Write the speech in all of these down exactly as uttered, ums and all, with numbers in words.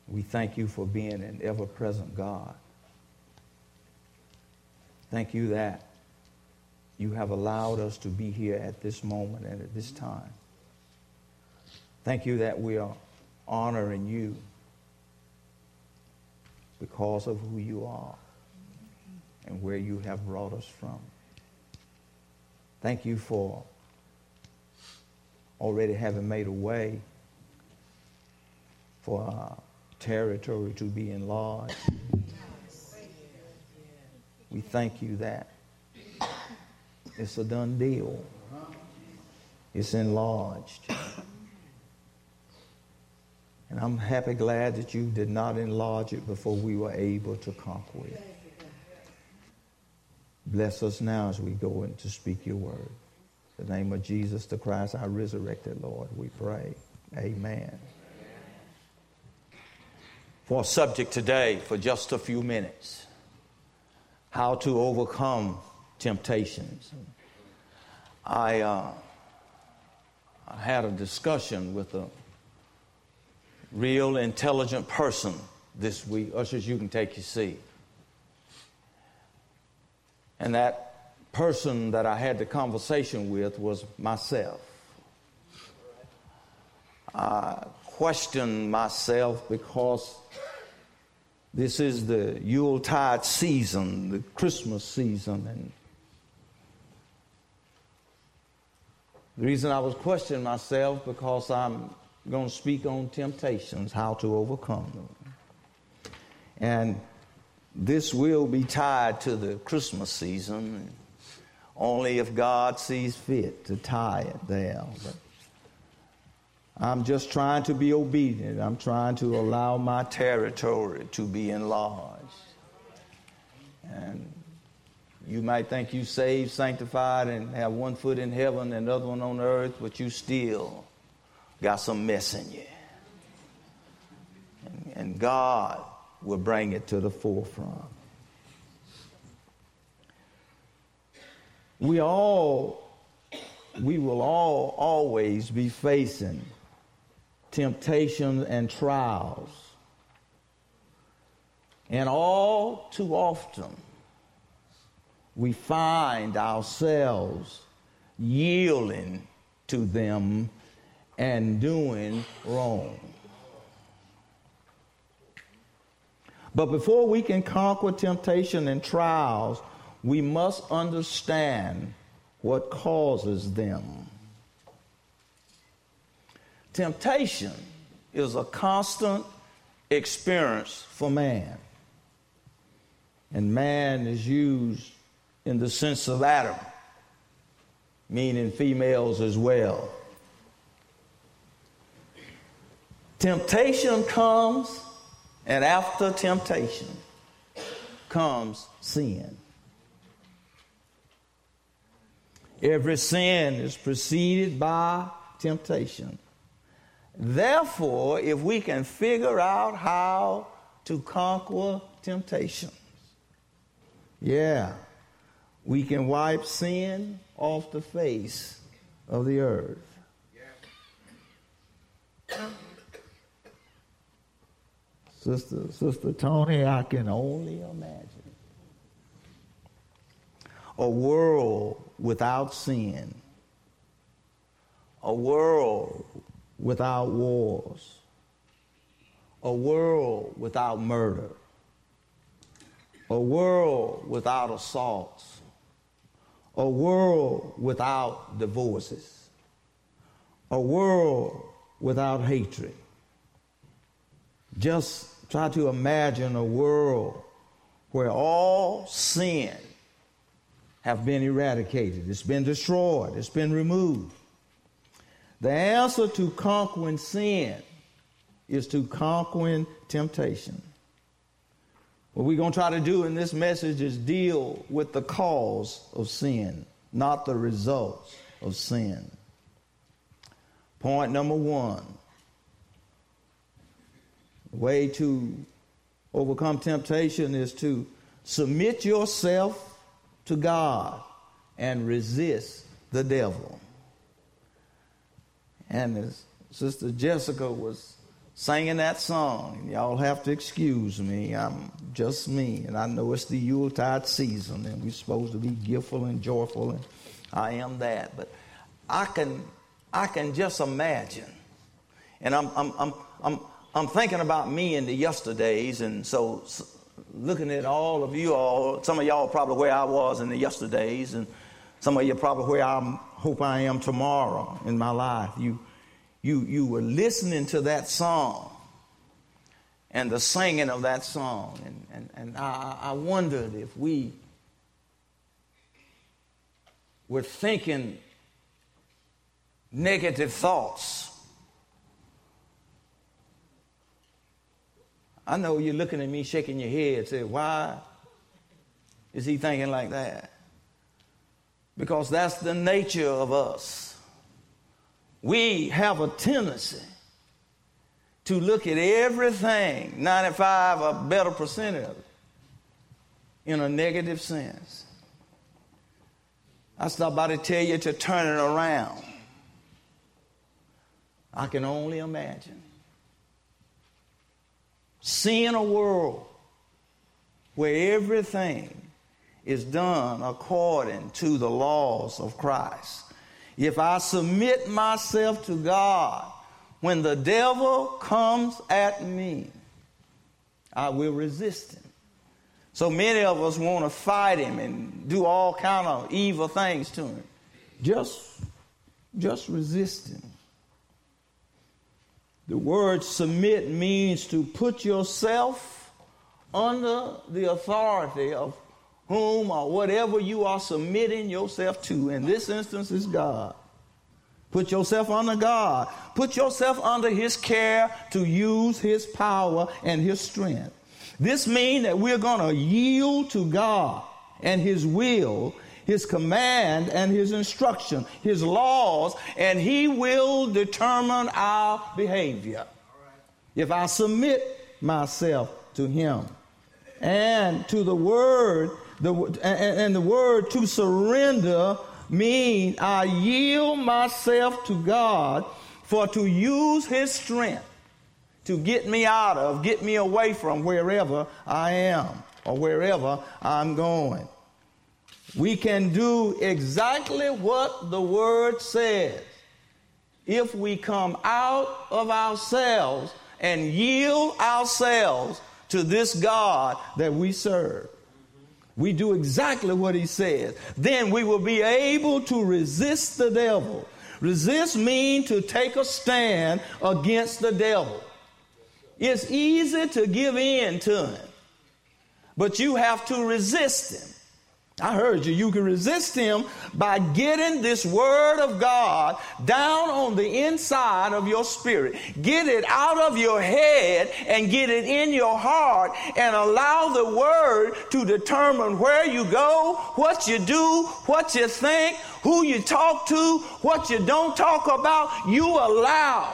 We thank you for being an ever-present God. Thank you that you have allowed us to be here at this moment and at this time. Thank you that we are honoring you because of who you are and where you have brought us from. Thank you for already having made a way for our territory to be enlarged. We thank you that it's a done deal. It's enlarged. And I'm happy, glad that you did not enlarge it before we were able to conquer it. Bless us now as we go in to speak your word. In the name of Jesus the Christ, our resurrected Lord, we pray. Amen. For a subject today, for just a few minutes, how to overcome temptations. I, uh, I had a discussion with a real intelligent person this week. Ushers, you can take your seat. And that person that I had the conversation with was myself. I questioned myself because this is the Yuletide season, the Christmas season, and the reason I was questioning myself because I'm going to speak on temptations, how to overcome them. And this will be tied to the Christmas season, only if God sees fit to tie it there. But I'm just trying to be obedient. I'm trying to allow my territory to be enlarged. And you might think you saved, sanctified, and have one foot in heaven and the other one on earth, but you still got some mess in you. And, and God will bring it to the forefront. We all, we will all always be facing temptations and trials. And all too often, we find ourselves yielding to them and doing wrong. But before we can conquer temptation and trials, we must understand what causes them. Temptation is a constant experience for man. And man is used in the sense of Adam, meaning females as well. Temptation comes, and after temptation comes sin. Every sin is preceded by temptation. Therefore, if we can figure out how to conquer temptations, yeah, we can wipe sin off the face of the earth. Yeah. Sister, Sister Tony, I can only imagine a world without sin, a world without wars, a world without murder, a world without assaults, a world without divorces, a world without hatred. Just try to imagine a world where all sin have been eradicated. It's been destroyed. It's been removed. The answer to conquering sin is to conquering temptation. What we're going to try to do in this message is deal with the cause of sin, not the results of sin. Point number one. The way to overcome temptation is to submit yourself to God and resist the devil. And as Sister Jessica was singing that song. Y'all have to excuse me. I'm just me. And I know it's the Yuletide season, and we're supposed to be grateful and joyful, and I am that. But I can I can just imagine. And I'm I'm I'm I'm I'm thinking about me in the yesterdays, and so looking at all of you all, some of y'all probably where I was in the yesterdays, and some of you probably where I hope I am tomorrow in my life. You you you were listening to that song and the singing of that song, and and, and I, I wondered if we were thinking negative thoughts. I know you're looking at me shaking your head, say, why is he thinking like that? Because that's the nature of us. We have a tendency to look at everything, ninety-five or better percent of it, in a negative sense. I stopped by to tell you to turn it around. I can only imagine seeing a world where everything is done according to the laws of Christ. If I submit myself to God, when the devil comes at me, I will resist him. So many of us want to fight him and do all kind of evil things to him. Just, just resist him. The word submit means to put yourself under the authority of whom or whatever you are submitting yourself to. In this instance, is God. Put yourself under God. Put yourself under his care to use his power and his strength. This means that we're going to yield to God and his will, his command and his instruction, his laws, and he will determine our behavior. If I submit myself to him and to the word, the, and, and the word to surrender means I yield myself to God for to use his strength to get me out of, get me away from wherever I am or wherever I'm going. We can do exactly what the word says if we come out of ourselves and yield ourselves to this God that we serve. We do exactly what he says. Then we will be able to resist the devil. Resist means to take a stand against the devil. It's easy to give in to him, but you have to resist him. I heard you. You can resist him by getting this word of God down on the inside of your spirit. Get it out of your head and get it in your heart and allow the word to determine where you go, what you do, what you think, who you talk to, what you don't talk about. You allow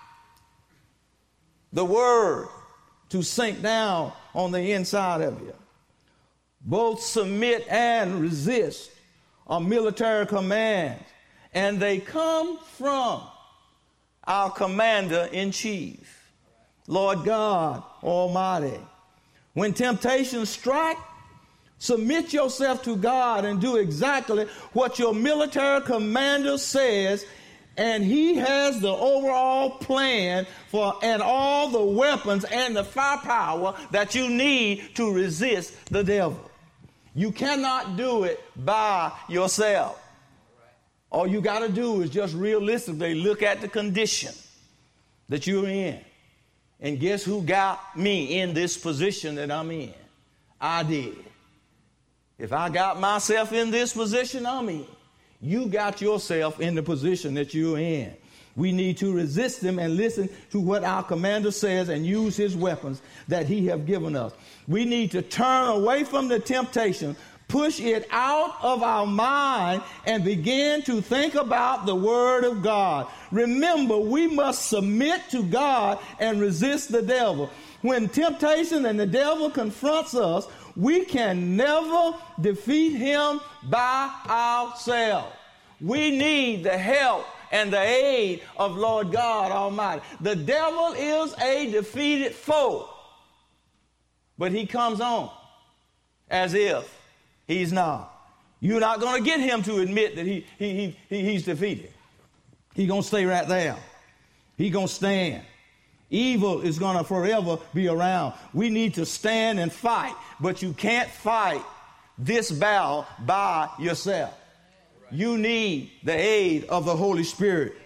the word to sink down on the inside of you. Both submit and resist are military commands, and they come from our commander-in-chief, Lord God Almighty. When temptations strike, submit yourself to God and do exactly what your military commander says, and he has the overall plan for and all the weapons and the firepower that you need to resist the devil. You cannot do it by yourself. All you got to do is just realistically look at the condition that you're in. And guess who got me in this position that I'm in? I did. If I got myself in this position I'm in, you got yourself in the position that you're in. We need to resist him and listen to what our commander says and use his weapons that he have given us. We need to turn away from the temptation, push it out of our mind, and begin to think about the word of God. Remember, we must submit to God and resist the devil. When temptation and the devil confronts us, we can never defeat him by ourselves. We need the help and the aid of Lord God Almighty. The devil is a defeated foe, but he comes on as if he's not. You're not going to get him to admit that he, he, he, he's defeated. He's going to stay right there. He's going to stand. Evil is going to forever be around. We need to stand and fight, but you can't fight this battle by yourself. You need the aid of the Holy Spirit.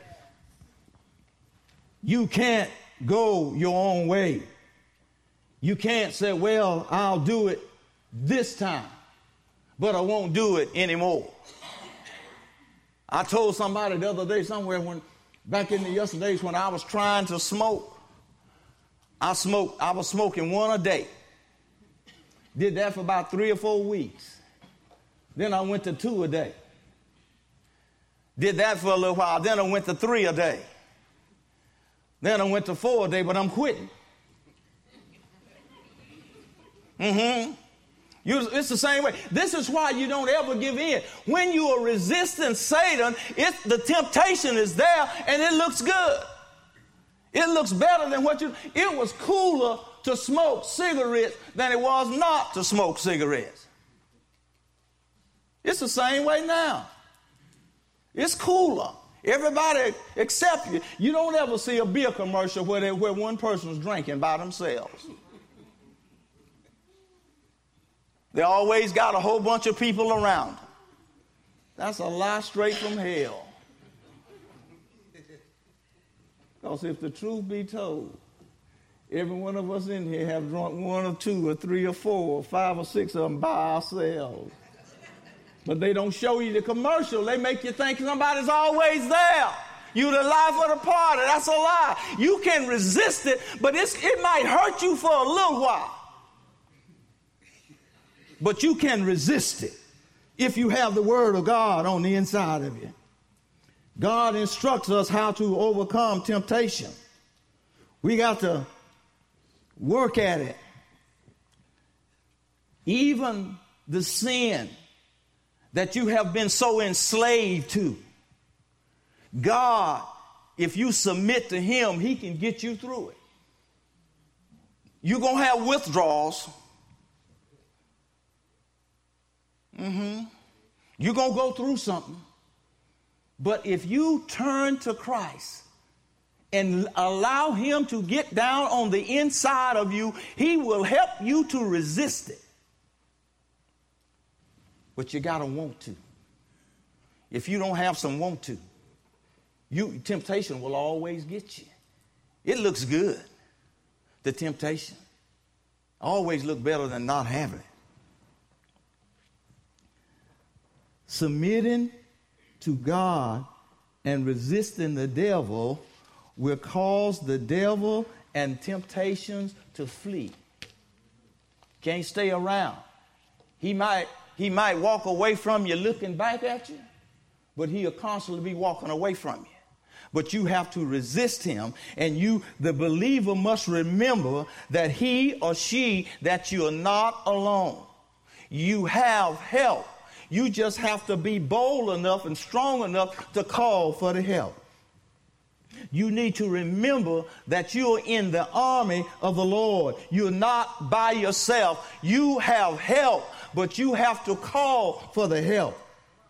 You can't go your own way. You can't say, well, I'll do it this time, but I won't do it anymore. I told somebody the other day somewhere when, back in the yesterdays when I was trying to smoke, I smoked, I was smoking one a day. Did that for about three or four weeks. Then I went to two a day. Did that for a little while. Then I went to three a day. Then I went to four a day, but I'm quitting. Mm-hmm. You, it's the same way. This is why you don't ever give in. When you are resisting Satan, it, the temptation is there, and it looks good. It looks better than what you... It was cooler to smoke cigarettes than it was not to smoke cigarettes. It's the same way now. It's cooler. Everybody except you. You don't ever see a beer commercial where, they, where one person's drinking by themselves. They always got a whole bunch of people around them. That's a lie straight from hell. Because if the truth be told, every one of us in here have drunk one or two or three or four or five or six of them by ourselves. But they don't show you the commercial. They make you think somebody's always there. You the life of the party. That's a lie. You can resist it, but it's, it might hurt you for a little while. But you can resist it if you have the word of God on the inside of you. God instructs us how to overcome temptation. We got to work at it. Even the sin that you have been so enslaved to, God, if you submit to him, he can get you through it. You're going to have withdrawals. Mm-hmm. You're going to go through something. But if you turn to Christ and allow him to get down on the inside of you, he will help you to resist it. But you got to want to. If you don't have some want to, you, temptation will always get you. It looks good, the temptation. Always look better than not having it. Submitting to God and resisting the devil will cause the devil and temptations to flee. Can't stay around. He might, he might walk away from you looking back at you, but he'll constantly be walking away from you. But you have to resist him, and you, the believer, must remember that he or she, that you are not alone. You have help. You just have to be bold enough and strong enough to call for the help. You need to remember that you're in the army of the Lord. You're not by yourself. You have help, but you have to call for the help.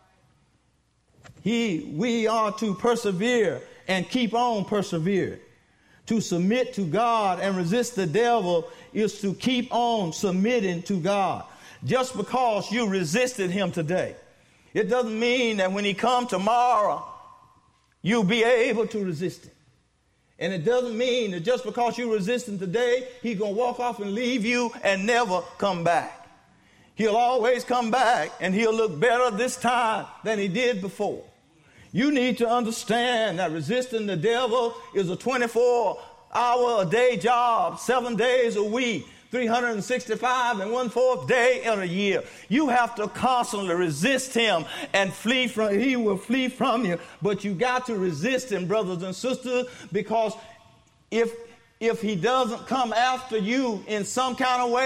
He, we are to persevere and keep on persevering. To submit to God and resist the devil is to keep on submitting to God. Just because you resisted him today, it doesn't mean that when he comes tomorrow, you'll be able to resist him. And it doesn't mean that just because you resist him today, he's going to walk off and leave you and never come back. He'll always come back, and he'll look better this time than he did before. You need to understand that resisting the devil is a twenty-four hour a day job, seven days a week, three hundred sixty-five and one-fourth day in a year. You have to constantly resist him and flee from, he will flee from you. But you got to resist him, brothers and sisters, because if, if he doesn't come after you in some kind of way,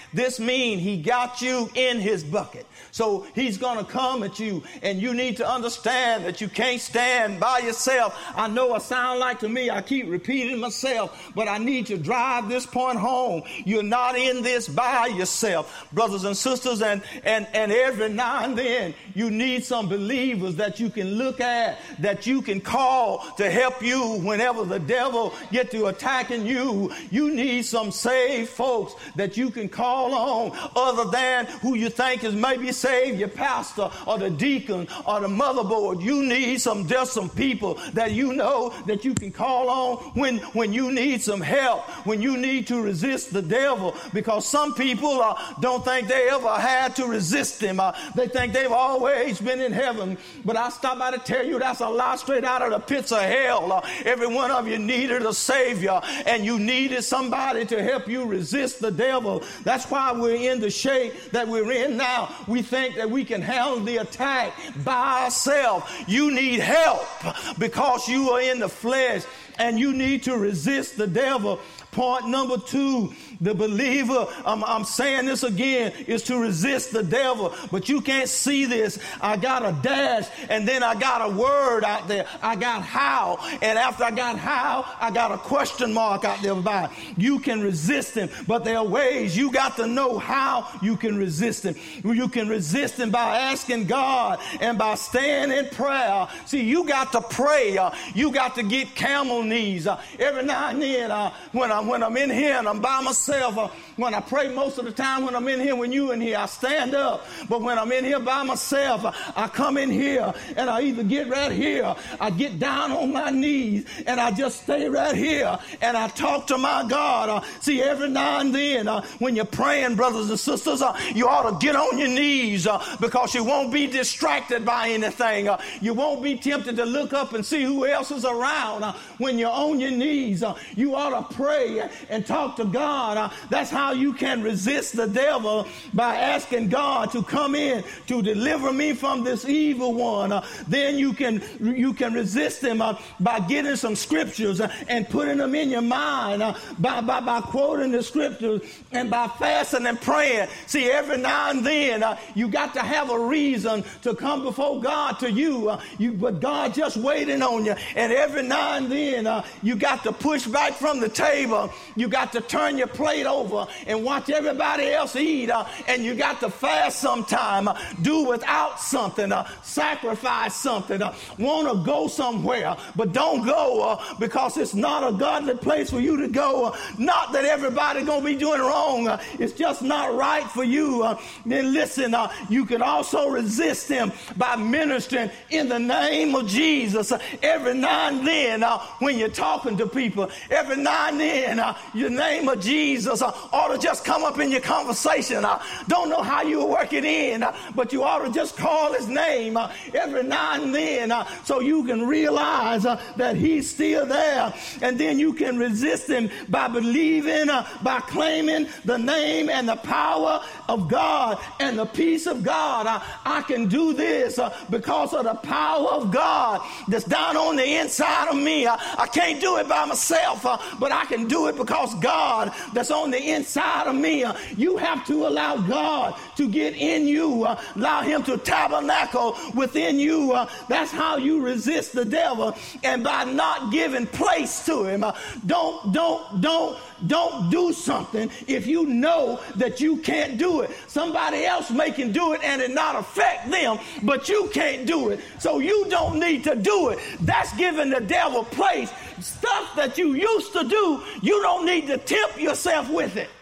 This means he got you in his bucket. So he's going to come at you, and you need to understand that you can't stand by yourself. I know it sounds like to me, I keep repeating myself, but I need to drive this point home. You're not in this by yourself. Brothers and sisters, and, and, and every now and then you need some believers that you can look at, that you can call to help you whenever the devil get to attacking you. You need some saved folks that you can call on other than who you think is maybe saved, your pastor or the deacon or the motherboard. You need some, just some people that you know that you can call on when, when you need some help, when you need to resist the devil, because some people uh, don't think they ever had to resist him. Uh, they think they've always been in heaven. But I stop by to tell you that's a lie straight out of the pits of hell. Uh, every one of you needed a savior, and you needed somebody to help you resist the devil. That's why we're in the shape that we're in now. We think that we can handle the attack by ourselves. You need help because you are in the flesh, and you need to resist the devil. Point number two, the believer, I'm, I'm saying this again, is to resist the devil. But you can't see this. I got a dash, and then I got a word out there. I got how. And after I got how, I got a question mark out there by it. You can resist him, but there are ways. You got to know how you can resist him. You can resist him by asking God and by staying in prayer. See, you got to pray. Uh, you got to get camel knees. Uh, every now and then uh, when I'm When I'm in here and I'm by myself, uh, when I pray most of the time when I'm in here, when you in here, I stand up. But when I'm in here by myself, uh, I come in here and I either get right here, I get down on my knees and I just stay right here and I talk to my God. Uh, see, every now and then uh, when you're praying, brothers and sisters, uh, you ought to get on your knees uh, because you won't be distracted by anything. Uh, you won't be tempted to look up and see who else is around. Uh, when you're on your knees, uh, you ought to pray and talk to God. Uh, that's how you can resist the devil, by asking God to come in to deliver me from this evil one. Uh, then you can you can resist him uh, by getting some scriptures uh, and putting them in your mind uh, by, by, by quoting the scriptures and by fasting and praying. See, every now and then uh, you got to have a reason to come before God to you, uh, you but God just waiting on you. And every now and then uh, you got to push back from the table. You got to turn your plate over and watch everybody else eat, uh, and you got to fast sometime, uh, do without something, uh, sacrifice something, uh, want to go somewhere, but don't go uh, because it's not a godly place for you to go. Uh, not that everybody going to be doing wrong. Uh, it's just not right for you. Uh, then listen, uh, you can also resist him by ministering in the name of Jesus. Uh, every now and then uh, when you're talking to people, every now and then Uh, your name of Jesus uh, ought to just come up in your conversation. Uh, don't know how you work it in, uh, but you ought to just call his name uh, every now and then uh, so you can realize uh, that he's still there. And then you can resist him by believing, uh, by claiming the name and the power of God and the peace of God. Uh, I can do this uh, because of the power of God that's down on the inside of me. Uh, I can't do it by myself, uh, but I can do it because God that's on the inside of me. Uh, you have to allow God to get in you, uh, allow him to tabernacle within you. Uh, that's how you resist the devil, and by not giving place to him. Uh, don't, don't, don't, don't do something if you know that you can't do it. Somebody else may can do it and it not affect them, but you can't do it. So you don't need to do it. That's giving the devil place. Stuff that you used to do, you don't need to tempt yourself with it.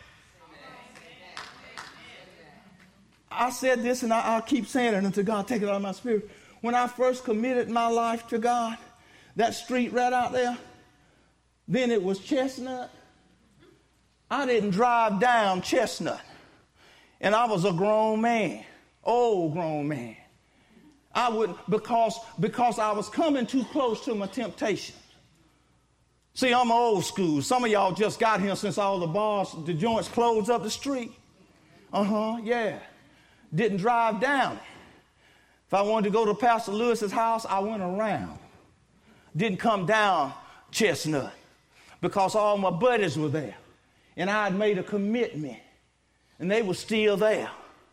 I said this, and I, I'll keep saying it until God take it out of my spirit. When I first committed my life to God, that street right out there, then it was Chestnut. I didn't drive down Chestnut. And I was a grown man, old grown man. I wouldn't, because, because I was coming too close to my temptation. See, I'm old school. Some of y'all just got here since all the bars, the joints closed up the street. Uh-huh, yeah. Didn't drive down it. If I wanted to go to Pastor Lewis's house, I went around. Didn't come down Chestnut because all my buddies were there. And I had made a commitment and they were still there.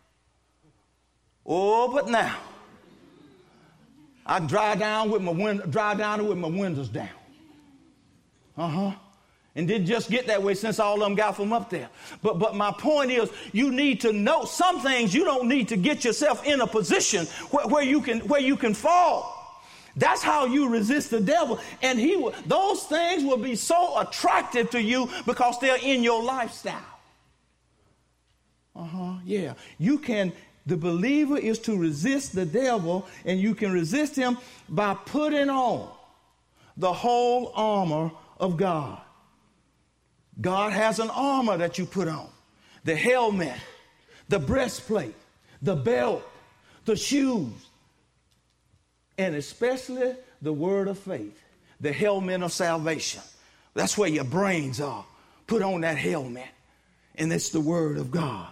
Oh, but now I drive down with my window, drive down with my windows down. Uh-huh. And didn't just get that way since all of them got from up there. But but my point is, you need to know some things. You don't need to get yourself in a position where, where you can where you can fall. That's how you resist the devil. And he will, those things will be so attractive to you because they're in your lifestyle. Uh-huh. Yeah. You can, the believer is to resist the devil, and you can resist him by putting on the whole armor of God. God has an armor that you put on. The helmet, the breastplate, the belt, the shoes, and especially the word of faith, the helmet of salvation. That's where your brains are. Put on that helmet, and it's the word of God.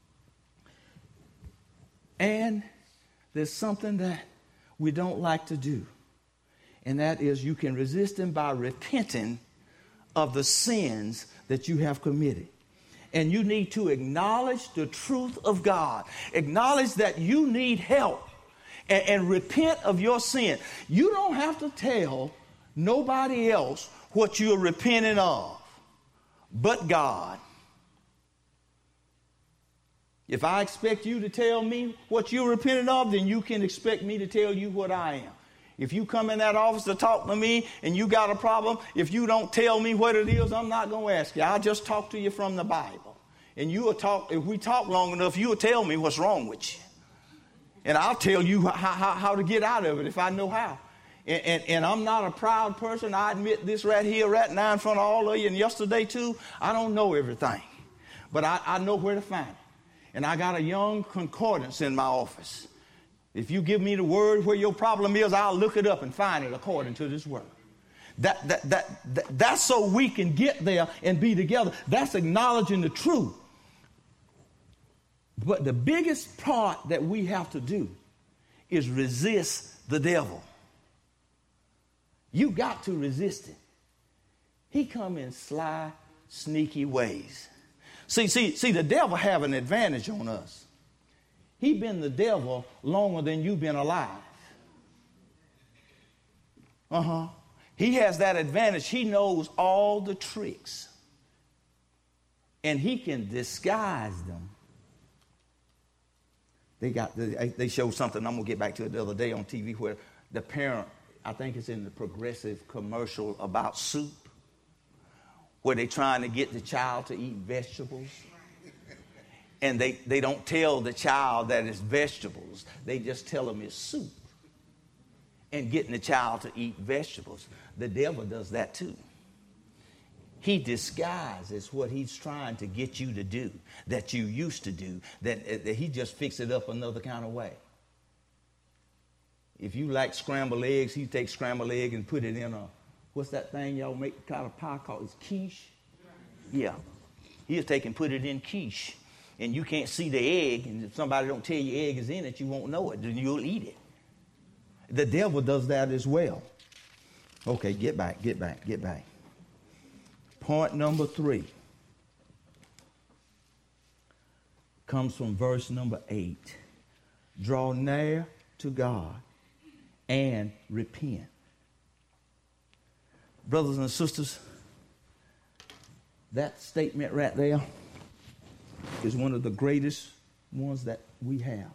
And there's something that we don't like to do, and that is you can resist him by repenting of the sins that you have committed. And you need to acknowledge the truth of God. Acknowledge that you need help. And, and repent of your sin. You don't have to tell nobody else what you're repenting of but God. If I expect you to tell me what you're repenting of, then you can expect me to tell you what I am. If you come in that office to talk to me and you got a problem, if you don't tell me what it is, I'm not going to ask you. I'll just talk to you from the Bible. And you will talk, if we talk long enough, you will tell me what's wrong with you. And I'll tell you how, how, how to get out of it if I know how. And, and, and I'm not a proud person. I admit this right here, right now in front of all of you. And yesterday, too, I don't know everything. But I, I know where to find it. And I got a young concordance in my office. If you give me the word where your problem is, I'll look it up and find it according to this word. That, that, that, that, that's so we can get there and be together. That's acknowledging the truth. But the biggest part that we have to do is resist the devil. You got to resist him. He come in sly, sneaky ways. See, see, see, the devil have an advantage on us. He been the devil longer than you've been alive. Uh-huh. He has that advantage. He knows all the tricks. And he can disguise them. They got the, they showed something, I'm going to get back to it the other day on T V, where the parent, I think it's in the Progressive commercial about soup, where they're trying to get the child to eat vegetables. And they, they don't tell the child that it's vegetables. They just tell them it's soup. And getting the child to eat vegetables. The devil does that too. He disguises what he's trying to get you to do, that you used to do, that, that he just fix it up another kind of way. If you like scrambled eggs, he takes scrambled egg and put it in a, what's that thing y'all make kind of pie called? It's quiche? Yeah. He'll take and put it in quiche. And you can't see the egg, and if somebody don't tell you egg is in it, you won't know it, then you'll eat it. The devil does that as well. Okay, get back, get back, get back. Point number three comes from verse number eight. Draw near to God and repent. Brothers and sisters, that statement right there is one of the greatest ones that we have.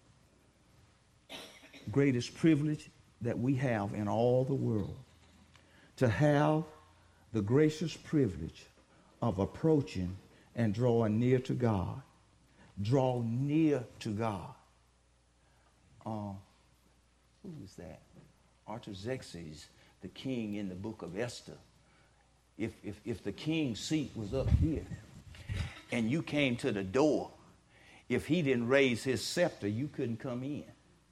Greatest privilege that we have in all the world. To have the gracious privilege of approaching and drawing near to God. Draw near to God. Uh, who is that? Artaxerxes, the king in the book of Esther. If, if, if the king's seat was up here and you came to the door, if he didn't raise his scepter, you couldn't come in.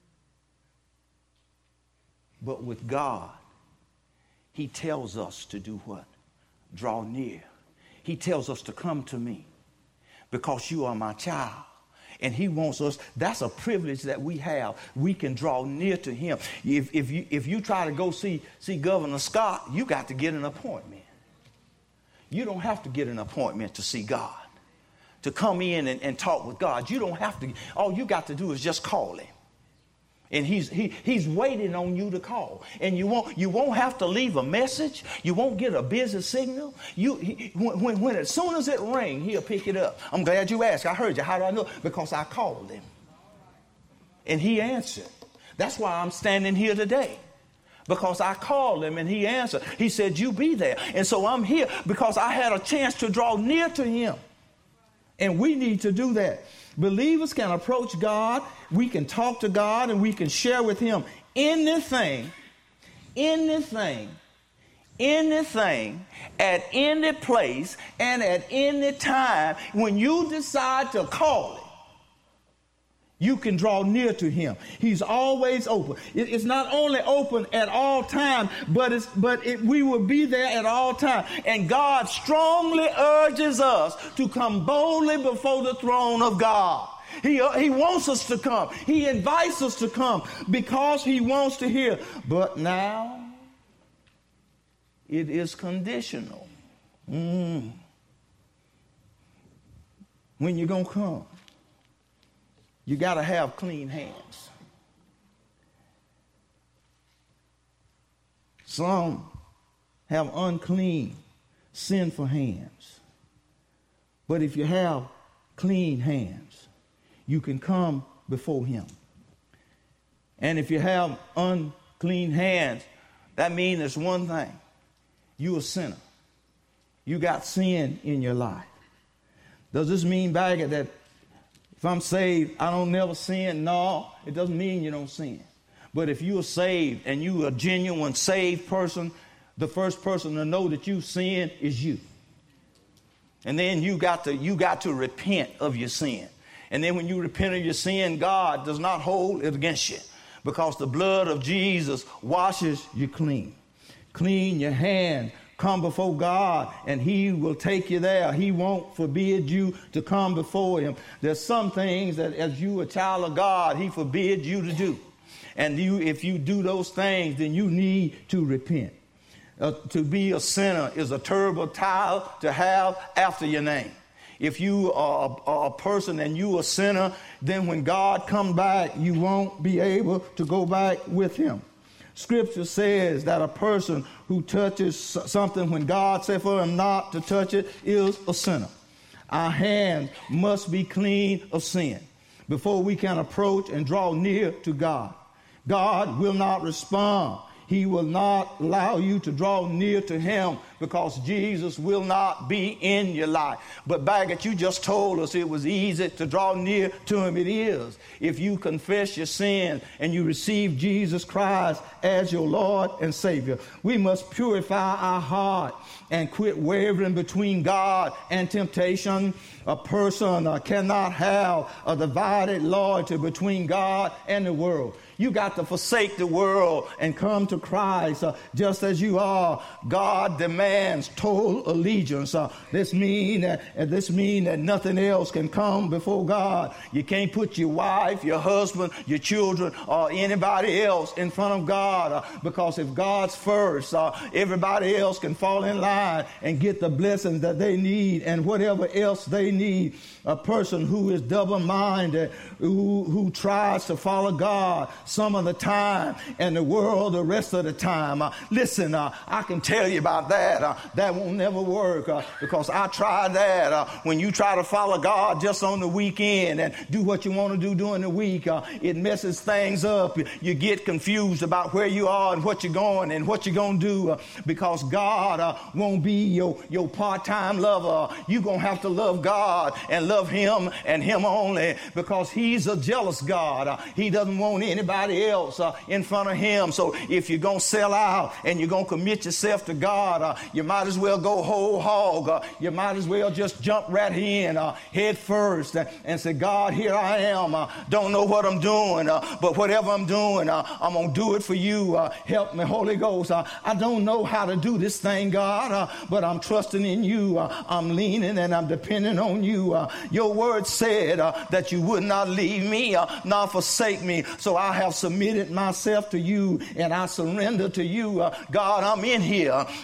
But with God, he tells us to do what? Draw near. He tells us to come to me because you are my child. And he wants us, that's a privilege that we have. We can draw near to him. If, if, you, if you try to go see, see Governor Scott, you got to get an appointment. You don't have to get an appointment to see God. to come in and, and talk with God. You don't have to. All you got to do is just call him. And he's he, he's waiting on you to call. And you won't you won't have to leave a message. You won't get a busy signal. You he, when, when, when as soon as it rings, he'll pick it up. I'm glad you asked. I heard you. How do I know? Because I called him. And he answered. That's why I'm standing here today. Because I called him and he answered. He said, you be there. And so I'm here because I had a chance to draw near to him. And we need to do that. Believers can approach God. We can talk to God and we can share with him anything, anything, anything, at any place and at any time. When you decide to call him, you can draw near to him. He's always open. It's not only open at all times, but it's but it, we will be there at all times. And God strongly urges us to come boldly before the throne of God. He, he wants us to come. He invites us to come because he wants to hear. But now it is conditional. Mm. When you're going to come, you got to have clean hands. Some have unclean, sinful hands. But if you have clean hands, you can come before him. And if you have unclean hands, that means there's one thing. You're a sinner. You got sin in your life. Does this mean, Baggett, that if I'm saved, I don't never sin? No, it doesn't mean you don't sin. But if you are saved and you are a genuine saved person, the first person to know that you sin is you. And then you got to you got to repent of your sin. And then when you repent of your sin, God does not hold it against you, because the blood of Jesus washes you clean. Clean your hand. Come before God and he will take you there. He won't forbid you to come before him. There's some things that as you a child of God, he forbids you to do. And you, if you do those things, then you need to repent. Uh, to be a sinner is a terrible title to have after your name. If you are a, a person and you a sinner, then when God comes back, you won't be able to go back with him. Scripture says that a person who touches something when God said for him not to touch it is a sinner. Our hands must be clean of sin before we can approach and draw near to God. God will not respond. He will not allow you to draw near to him because Jesus will not be in your life. But Baggett, you just told us it was easy to draw near to him. It is. If you confess your sin and you receive Jesus Christ as your Lord and Savior, we must purify our heart and quit wavering between God and temptation. A person uh, cannot have a divided loyalty between God and the world. You got to forsake the world and come to Christ uh, just as you are. God demands total allegiance. Uh, this mean that uh, this mean that nothing else can come before God. You can't put your wife, your husband, your children, or anybody else in front of God, uh, because if God's first, uh, everybody else can fall in line and get the blessings that they need and whatever else they need. A person who is double-minded, who, who tries to follow God some of the time and the world the rest of the time. Uh, listen, uh, I can tell you about that. Uh, that won't never work uh, because I tried that. Uh, when you try to follow God just on the weekend and do what you want to do during the week, uh, it messes things up. You, you get confused about where you are and what you're going and what you're going to do uh, because God uh, won't be your, your part-time lover. You're going to have to love God and love him and him only, because he's a jealous God. Uh, he doesn't want anybody else uh, in front of him. So if you're going to sell out and you're going to commit yourself to God, uh, you might as well go whole hog. Uh, you might as well just jump right in, uh, head first, uh, and say, God, here I am. Uh, don't know what I'm doing, uh, but whatever I'm doing, uh, I'm going to do it for you. Uh, help me, Holy Ghost. Uh, I don't know how to do this thing, God, uh, but I'm trusting in you. Uh, I'm leaning and I'm depending on you. Uh, your word said uh, that you would not leave me, uh, nor forsake me. So I have submitted myself to you and I surrender to you. Uh, God, I'm in here and I'm in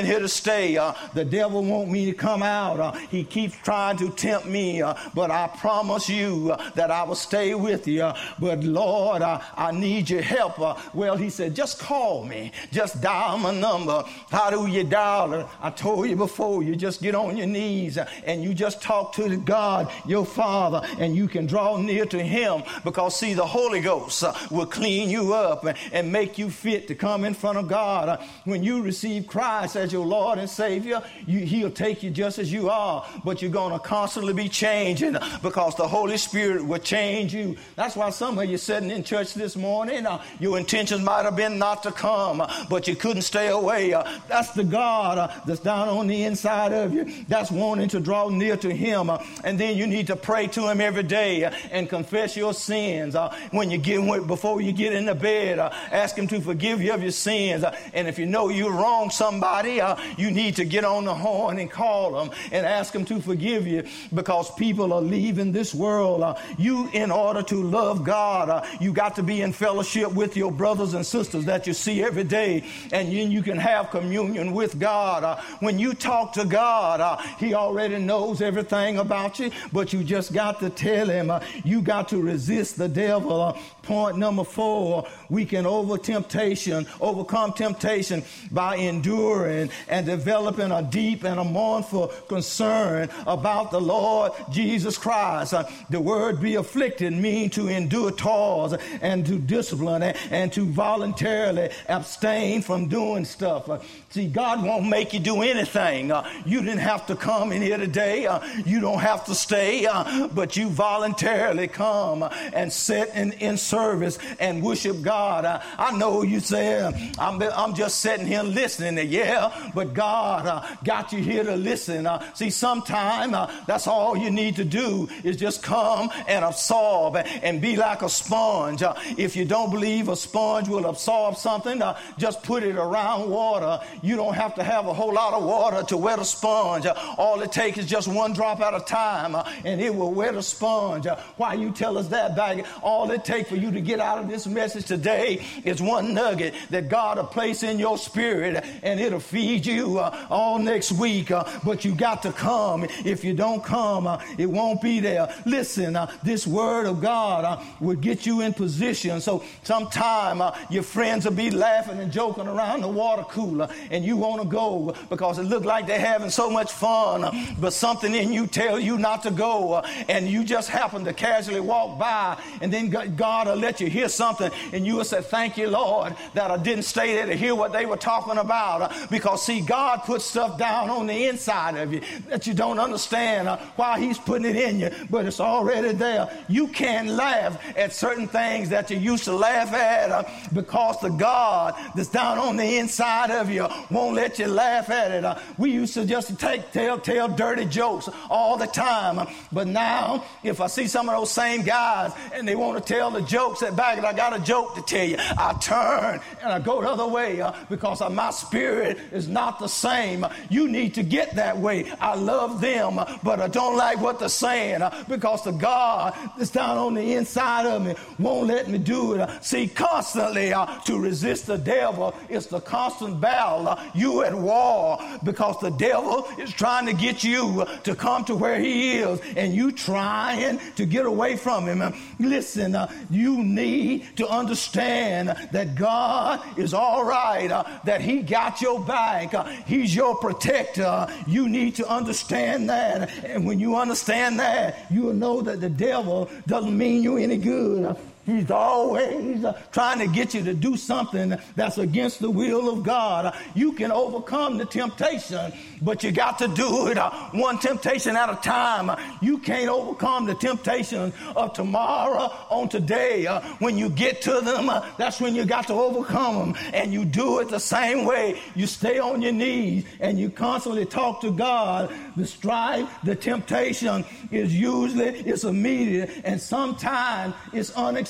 in here to stay. Uh, the devil wants me to come out. Uh, he keeps trying to tempt me, uh, but I promise you uh, that I will stay with you. Uh, but Lord, uh, I need your help. Uh, well, he said, just call me. Just dial my number. How do you dial it? I told you before, you just get on your knees uh, and you just talk to God, your Father, and you can draw near to him, because see, the Holy Ghost uh, will clean you up and, and make you fit to come in front of God. Uh, when you receive Christ as your Lord and Savior, you, he'll take you just as you are, but you're going to constantly be changing, because the Holy Spirit will change you. That's why some of you sitting in church this morning, uh, your intentions might have been not to come, uh, but you couldn't stay away. Uh, that's the God uh, that's down on the inside of you, that's wanting to draw near to him. Uh, and then you need to pray to him every day uh, and confess your sins. Uh, when you get before you get into bed, uh, ask him to forgive you of your sins. Uh, and if you know you wrong somebody, uh, you need to get on the horn and call them and ask them to forgive you, because people are leaving this world. Uh, you, in order to love God, uh, you got to be in fellowship with your brothers and sisters that you see every day, and then you can have communion with God. Uh, when you talk to God, uh, he already knows everything about you, but you just got to tell him. Uh, you got to resist the devil. Uh, point number four, we can over temptation, overcome temptation by enduring and developing a deep and a mournful concern about the Lord Jesus Christ. Uh, the word be afflicted means to endure toils and to discipline and, and to voluntarily abstain from doing stuff. Uh, see, God won't make you do anything. Uh, you didn't have to come in here today. Uh, you don't have to stay, uh, but you voluntarily come and sit in, in service and worship God. Uh, I know you say, uh, I'm, I'm just sitting here listening. To, yeah, but God uh, got you here to listen. Uh, see, sometime uh, that's all you need to do is just come and absorb and be like a sponge. Uh, if you don't believe a sponge will absorb something, uh, just put it around water. You don't have to have a whole lot of water to wet a sponge. Uh, all it takes is just one drop at a time, uh, and it will wet a sponge. Uh, why you tell us that, Baggy? All it takes for you to get out of this message today is one nugget that God will place in your spirit, and it'll feed you uh, all next week. Uh, but you got to come. If you don't come, uh, it won't be there. Listen, uh, this word of God uh, will get you in position. So sometime uh, your friends will be laughing and joking around the water cooler, and you want to go because it looks like they're having so much fun, uh, but something in you tells you not to go, uh, and you just happen to casually walk by, and then God will let you hear something, and you will say, thank you, Lord, that I didn't stay there to hear what they were talking about, uh, because see, God put stuff down on the inside of you that you don't understand uh, why he's putting it in you, but it's already there. You can't laugh at certain things that you used to laugh at uh, because the God that's down on the inside of you won't let you laugh at it. Uh, we used to just take tell tell dirty jokes all the time, uh, but now if I see some of those same guys and they want to tell the jokes that back, I got a joke to tell you, I turn and I go the other way uh, because uh, my spirit is not the same. Uh, you need to get that way. I love them, uh, but I don't like what they're saying uh, because the God that's down on the inside of me won't let me do it. Uh, see, constantly uh, to resist the devil is the constant battle. Uh, you at war because the devil is trying to get you uh, to come to where he is, and you trying to get away from him. Uh, listen, uh, you need to understand that God is all right, uh, that he got your back. Uh, he's your protector. You need to understand that. And when you understand that, you will know that the devil doesn't mean you any good. Uh, He's always uh, trying to get you to do something that's against the will of God. Uh, you can overcome the temptation, but you got to do it uh, one temptation at a time. Uh, you can't overcome the temptation of tomorrow on today. Uh, when you get to them, uh, that's when you got to overcome them. And you do it the same way. You stay on your knees and you constantly talk to God. The strife, the temptation is usually, it's immediate, and sometimes it's unexpected.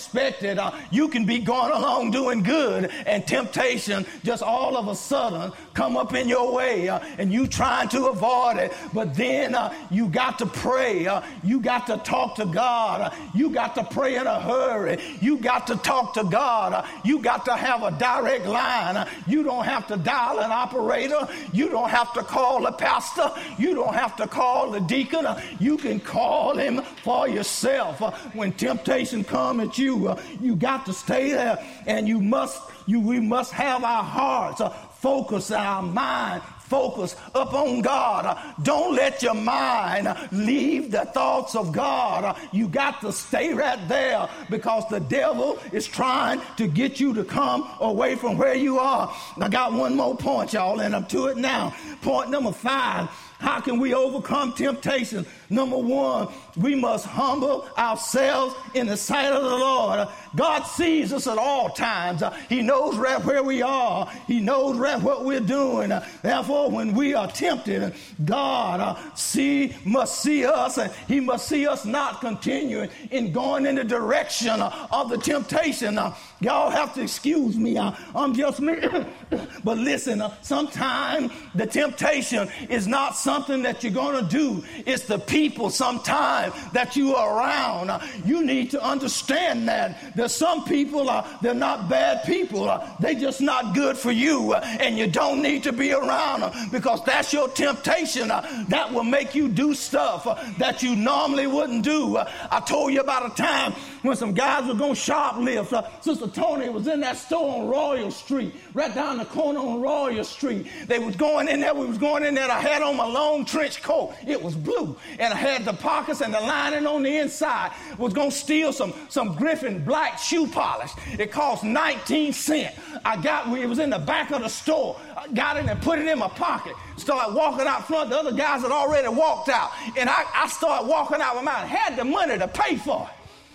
unexpected. Uh, you can be going along doing good, and temptation just all of a sudden come up in your way, uh, and you trying to avoid it. But then uh, you got to pray. Uh, you got to talk to God. Uh, you got to pray in a hurry. You got to talk to God. Uh, you got to have a direct line. Uh, you don't have to dial an operator. You don't have to call a pastor. You don't have to call the deacon. Uh, you can call him for yourself. Uh, when temptation comes at you, uh, you got to stay there, and you must, you, we must have our hearts uh, focus, our mind focus up on God. Uh, don't let your mind uh, leave the thoughts of God. Uh, you got to stay right there, because the devil is trying to get you to come away from where you are. I got one more point, y'all, and I'm to it now. Point number five. How can we overcome temptation? Number one, we must humble ourselves in the sight of the Lord. God sees us at all times. He knows right where we are. He knows right what we're doing. Therefore, when we are tempted, God uh, see must see us, and he must see us not continuing in going in the direction uh, of the temptation. Uh, y'all have to excuse me. Uh, I'm just me. But listen, uh, sometimes the temptation is not something that you're going to do. It's the people sometimes that you are around. Uh, you need to understand that there's some people, uh, they're not bad people. Uh, they just not good for you. Uh, and you don't need to be around them, because that's your temptation. Uh, that will make you do stuff uh, that you normally wouldn't do. Uh, I told you about a time when some guys were going to shoplift. Uh, Sister Tony was in that store on Royal Street, right down the corner on Royal Street. They was going in there. We was going in there. I had on my long trench coat. It was blue. And I had the pockets and the lining on the inside. Was going to steal some, some Griffin black shoe polish. It cost nineteen cents. I got, it was in the back of the store. I got it and put it in my pocket. Started walking out front. The other guys had already walked out. And I, I started walking out with mine. Had the money to pay for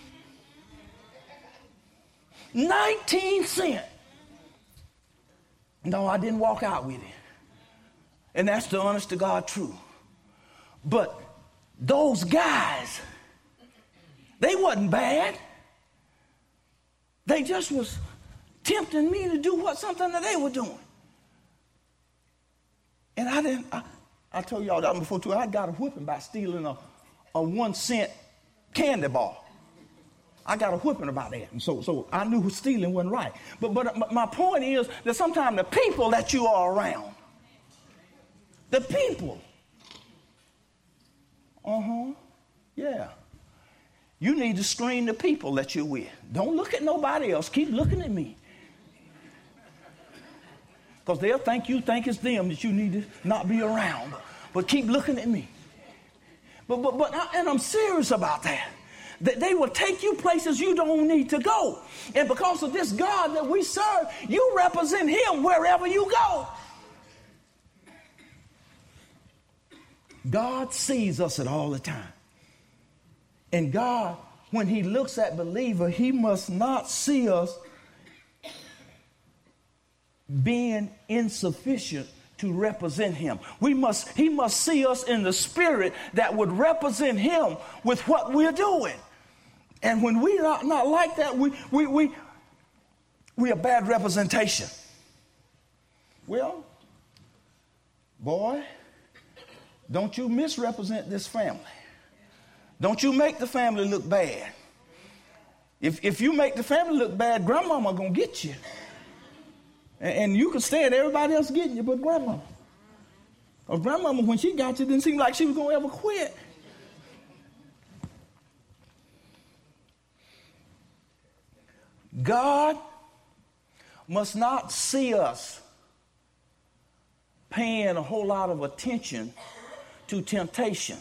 it. nineteen cents. No, I didn't walk out with it. And that's the honest to God truth. But those guys, they wasn't bad. They just was tempting me to do what something that they were doing. And I didn't, I, I told y'all that before too, I got a whipping by stealing a, a one cent candy bar. I got a whipping about that. And so, so I knew stealing wasn't right. But, but my point is that sometimes the people that you are around, the people, uh-huh, yeah. You need to screen the people that you're with. Don't look at nobody else. Keep looking at me. Because they'll think you think it's them that you need to not be around. But keep looking at me. But, but, but, and I'm serious about that. That they will take you places you don't need to go. And because of this God that we serve, you represent him wherever you go. God sees us at all the time. And God, when he looks at believer, he must not see us being insufficient to represent him. We must, he must see us in the spirit that would represent him with what we're doing. And when we're not, not like that, we, we, we, we are bad representation. Well, boy, don't you misrepresent this family. Don't you make the family look bad. If, if you make the family look bad, grandmama going to get you. And, and you can stand everybody else getting you but grandmama. Or grandmama, when she got you, didn't seem like she was going to ever quit. God must not see us paying a whole lot of attention to temptation.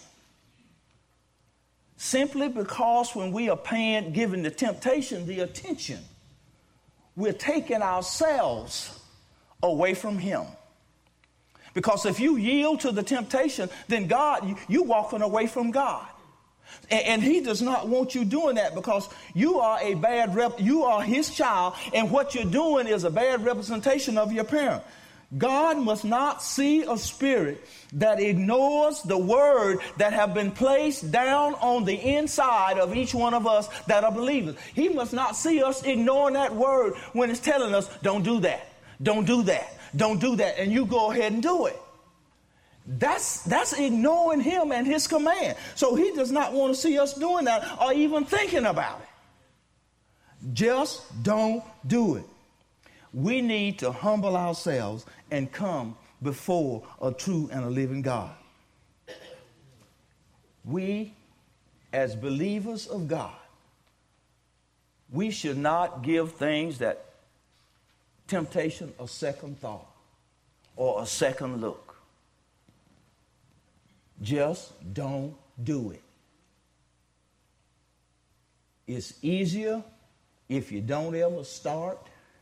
Simply because when we are paying, giving the temptation the attention, we're taking ourselves away from him. Because if you yield to the temptation, then God, you, you're walking away from God. And, and he does not want you doing that, because you are a bad rep, you are his child, and what you're doing is a bad representation of your parent. God must not see a spirit that ignores the word that have been placed down on the inside of each one of us that are believers. He must not see us ignoring that word when it's telling us, don't do that, don't do that, don't do that, and you go ahead and do it. That's, that's ignoring him and his command. So he does not want to see us doing that or even thinking about it. Just don't do it. We need to humble ourselves and come before a true and a living God. We, as believers of God, we should not give things that temptation a second thought or a second look. Just don't do it. It's easier if you don't ever start.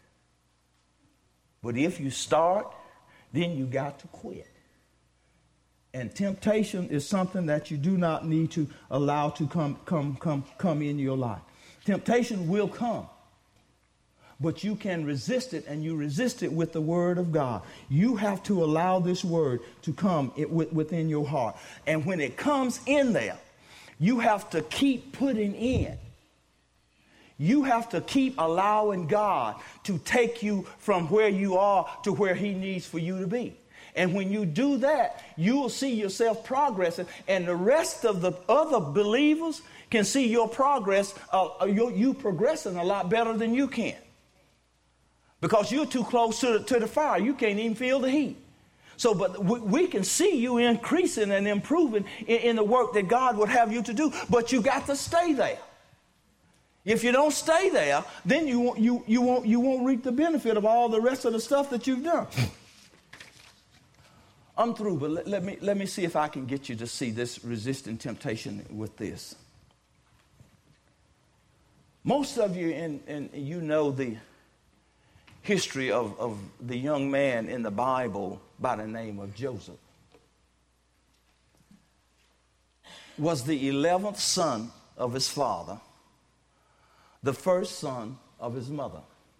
But if you start, then you got to quit. And temptation is something that you do not need to allow to come, come, come, come in your life. Temptation will come. But you can resist it, and you resist it with the word of God. You have to allow this word to come within your heart. And when it comes in there, you have to keep putting in. You have to keep allowing God to take you from where you are to where he needs for you to be. And when you do that, you will see yourself progressing, and the rest of the other believers can see your progress, uh, you, you progressing a lot better than you can. Because you're too close to the, to the fire. You can't even feel the heat. So, but we, we can see you increasing and improving in, in the work that God would have you to do. But you got to stay there. If you don't stay there, then you won't, you, you won't, you won't reap the benefit of all the rest of the stuff that you've done. I'm through, but let, let me let me see if I can get you to see this resisting temptation with this. Most of you, and, and you know the history of, of the young man in the Bible by the name of Joseph. Was the eleventh son of his father, the first son of his mother.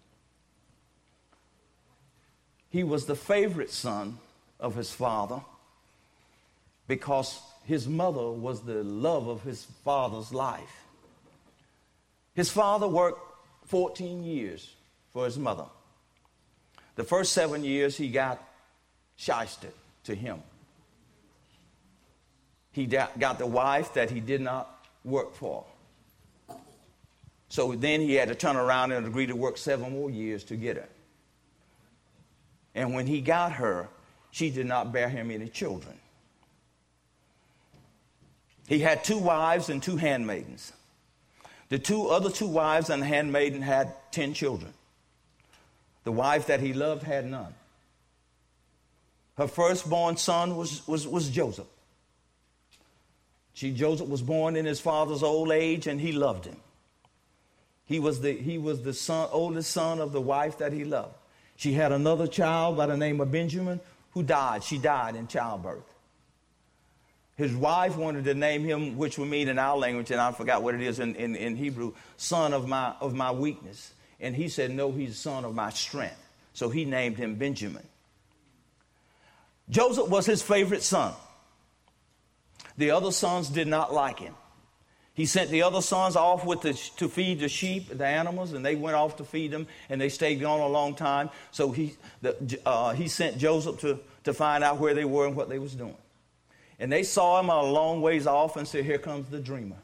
He was the favorite son of his father because his mother was the love of his father's life. His father worked fourteen years for his mother. The first seven years he got shysted to him. He got the wife that he did not work for. So then he had to turn around and agree to work seven more years to get her. And when he got her, she did not bear him any children. He had two wives and two handmaidens. The two other two wives and the handmaiden had ten children. The wife that he loved had none. Her firstborn son was, was, was Joseph. She, Joseph was born in his father's old age, and he loved him. He was the, he was the son, oldest son of the wife that he loved. She had another child by the name of Benjamin who died. She died in childbirth. His wife wanted to name him, which would mean in our language, and I forgot what it is in, in, in Hebrew, son of my, of my weakness. And he said, no, he's the son of my strength. So he named him Benjamin. Joseph was his favorite son. The other sons did not like him. He sent the other sons off with the, to feed the sheep, the animals, and they went off to feed them, and they stayed gone a long time. So he, the, uh, he sent Joseph to, to find out where they were and what they was doing. And they saw him a long ways off and said, here comes the dreamer.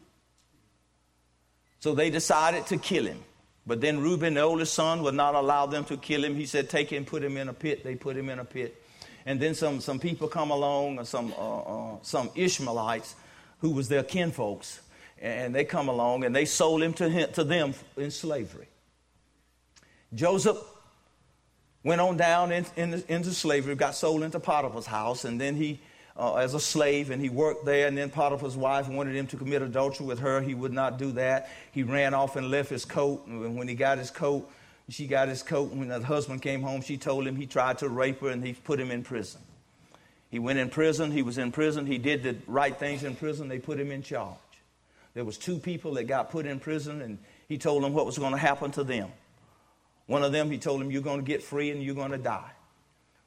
So they decided to kill him. But then Reuben, the oldest son, would not allow them to kill him. He said, take him, put him in a pit. They put him in a pit. And then some, some people come along, or some, uh, uh, some Ishmaelites, who was their kinfolks, and they come along and they sold him to, him, to them in slavery. Joseph went on down in, in, into slavery, got sold into Potiphar's house, and then he, uh, as a slave, and he worked there, and then Potiphar's wife wanted him to commit adultery with her. He would not do that. He ran off and left his coat, and when he got his coat, she got his coat, and when the husband came home, she told him he tried to rape her, and he put him in prison. He went in prison. He was in prison. He did the right things in prison. They put him in charge. There was two people that got put in prison, and he told them what was going to happen to them. One of them, he told them, you're going to get free and you're going to die.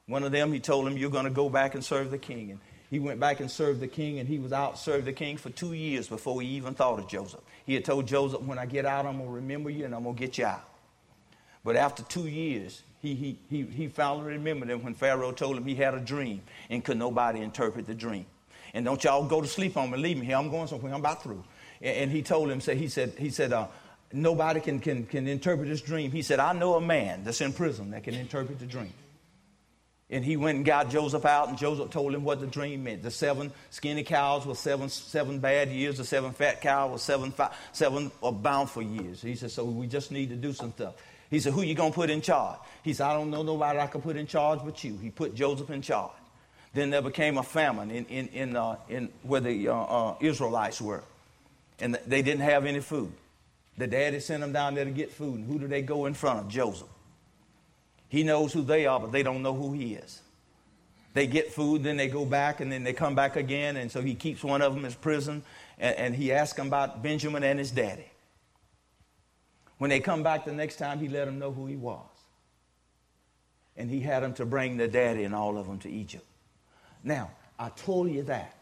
One of them, he told him, you're going to go back and serve the king. And he went back and served the king, and he was out served the king for two years before he even thought of Joseph. He had told Joseph, when I get out, I'm going to remember you and I'm going to get you out. But after two years, he, he, he, he finally remembered him when Pharaoh told him he had a dream and could nobody interpret the dream. And don't y'all go to sleep on me, leave me here. I'm going somewhere. I'm about through. And, and he told him, say, he said, he said, uh, nobody can, can, can interpret this dream. He said, I know a man that's in prison that can interpret the dream. And he went and got Joseph out, and Joseph told him what the dream meant. The seven skinny cows were seven seven bad years. The seven fat cows were seven, five, seven bountiful years. He said, so we just need to do some stuff. He said, who you going to put in charge? He said, I don't know nobody I can put in charge but you. He put Joseph in charge. Then there became a famine in, in, in, uh, in where the uh, uh, Israelites were. And they didn't have any food. The daddy sent them down there to get food. And who do they go in front of? Joseph. He knows who they are, but they don't know who he is. They get food, then they go back, and then they come back again. And so he keeps one of them in prison, and, and he asks them about Benjamin and his daddy. When they come back the next time, he let them know who he was. And he had them to bring their daddy and all of them to Egypt. Now, I told you that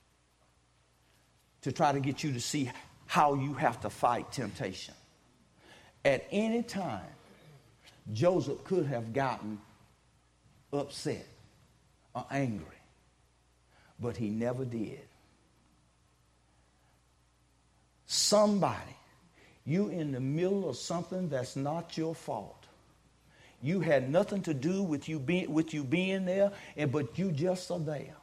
to try to get you to see how you have to fight temptation. At any time, Joseph could have gotten upset or angry, but he never did. Somebody, you in the middle of something that's not your fault. You had nothing to do with you being with you being there, and but you just are there.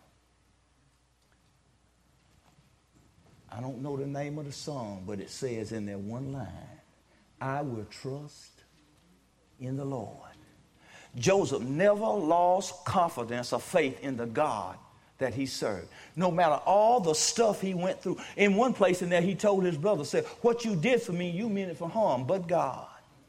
I don't know the name of the song, but it says in there one line, I will trust in the Lord. Joseph never lost confidence or faith in the God that he served. No matter all the stuff he went through. In one place in there, he told his brother, said, what you did for me, you meant it for harm, but God.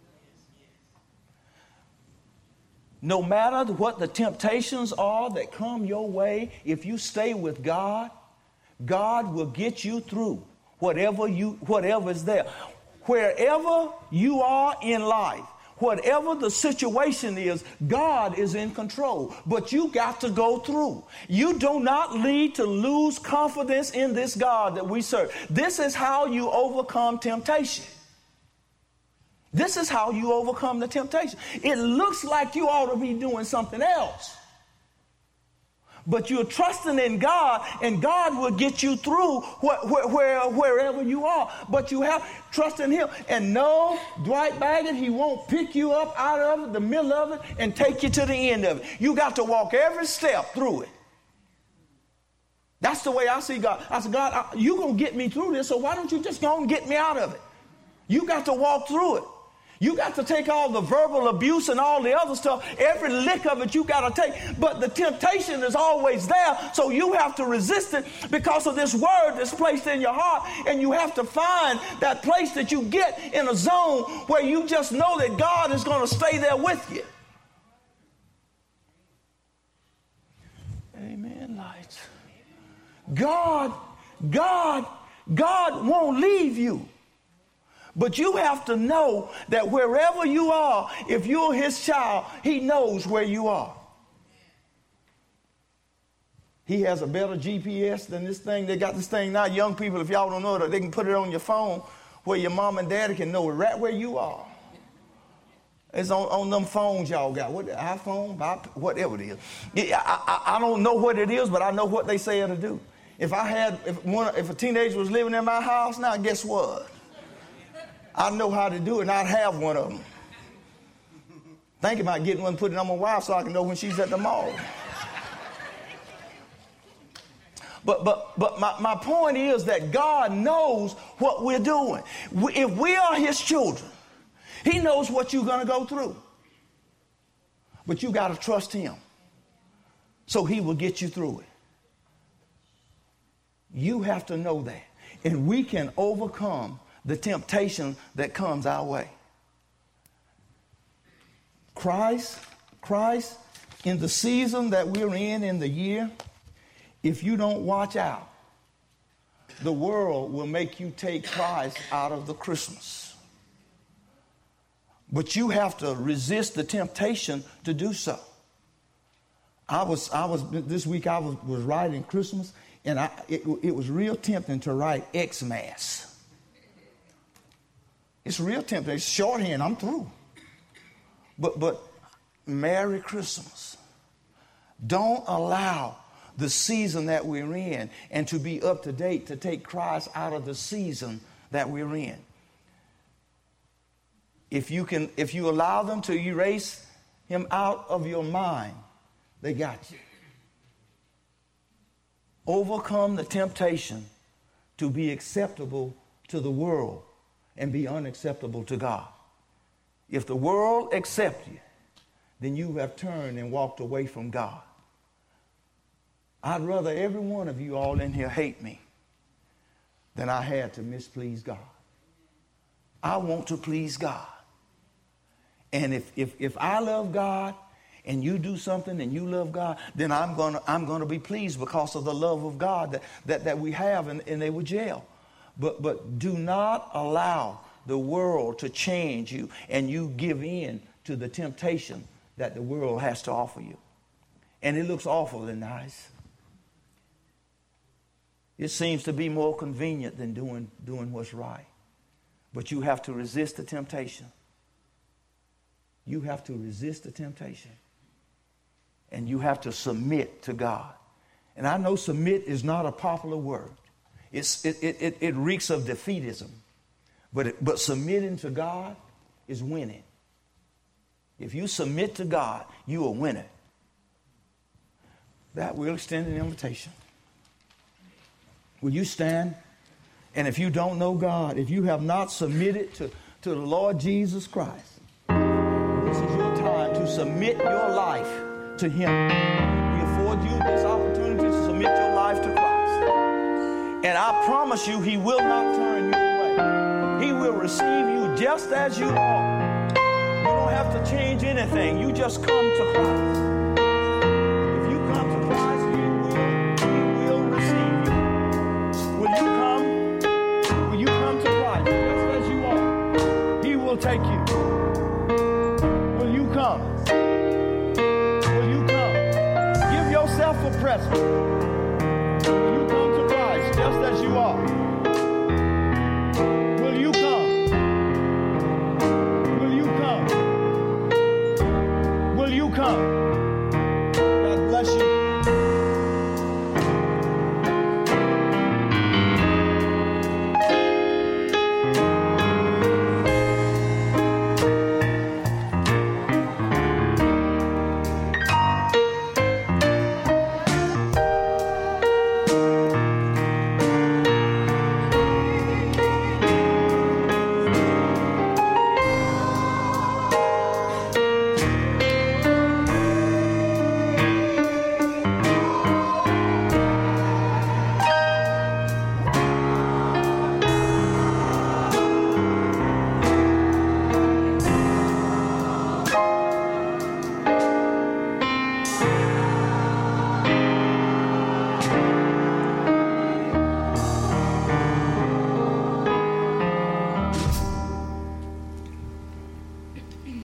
No matter what the temptations are that come your way, if you stay with God, God will get you through whatever you whatever is there. Wherever you are in life, whatever the situation is, God is in control. But you got to go through. You do not need to lose confidence in this God that we serve. This is how you overcome temptation. This is how you overcome the temptation. It looks like you ought to be doing something else. But you're trusting in God, and God will get you through wh- wh- where, wherever you are. But you have trust in him. And no, Dwight Baggett, he won't pick you up out of it, the middle of it, and take you to the end of it. You got to walk every step through it. That's the way I see God. I said, God, I, you're going to get me through this, so why don't you just go and get me out of it? You got to walk through it. You got to take all the verbal abuse and all the other stuff. Every lick of it you got to take. But the temptation is always there, so you have to resist it because of this word that's placed in your heart. And you have to find that place that you get in a zone where you just know that God is going to stay there with you. Amen, lights. God, God, God won't leave you. But you have to know that wherever you are, if you're his child, he knows where you are. He has a better G P S than this thing. They got this thing now. Young people, if y'all don't know it, they can put it on your phone where your mom and daddy can know right where you are. It's on, on them phones y'all got. What, iPhone, whatever it is. I, I, I don't know what it is, but I know what they say to do. If I had, if, one, if a teenager was living in my house now, guess what? I know how to do it, and I'd have one of them. Thinking about getting one and putting it on my wife so I can know when she's at the mall. But but but my, my point is that God knows what we're doing. We, if we are his children, he knows what you're going to go through. But you got to trust him so he will get you through it. You have to know that. And we can overcome the temptation that comes our way. Christ, Christ, in the season that we're in, in the year, if you don't watch out, the world will make you take Christ out of the Christmas. But you have to resist the temptation to do so. I was, I was, this week I was, was writing Christmas, and I, it, it was real tempting to write Xmas. It's real tempting. It's shorthand. I'm through. But, but Merry Christmas. Don't allow the season that we're in and to be up to date to take Christ out of the season that we're in. If you can, if you allow them to erase him out of your mind, they got you. Overcome the temptation to be acceptable to the world and be unacceptable to God. If the world accepts you, then you have turned and walked away from God. I'd rather every one of you all in here hate me than I had to misplease God. I want to please God. And if, if, if I love God and you do something and you love God, then I'm going to I'm going to be pleased because of the love of God that, that, that we have in, in our jail. But, but do not allow the world to change you and you give in to the temptation that the world has to offer you. And it looks awfully nice. It seems to be more convenient than doing, doing what's right. But you have to resist the temptation. You have to resist the temptation. And you have to submit to God. And I know submit is not a popular word. It's, it, it, it, it reeks of defeatism. But, it, but submitting to God is winning. If you submit to God, you will win it. That will extend an invitation. Will you stand? And if you don't know God, if you have not submitted to, to the Lord Jesus Christ, this is your time to submit your life to Him. We afford you this opportunity to submit your life to Christ. And I promise you, He will not turn you away. He will receive you just as you are. You don't have to change anything. You just come to Christ. If you come to Christ, He will, He will receive you. Will you come? Will you come to Christ just as you are? He will take you. Will you come? Will you come? Give yourself a present.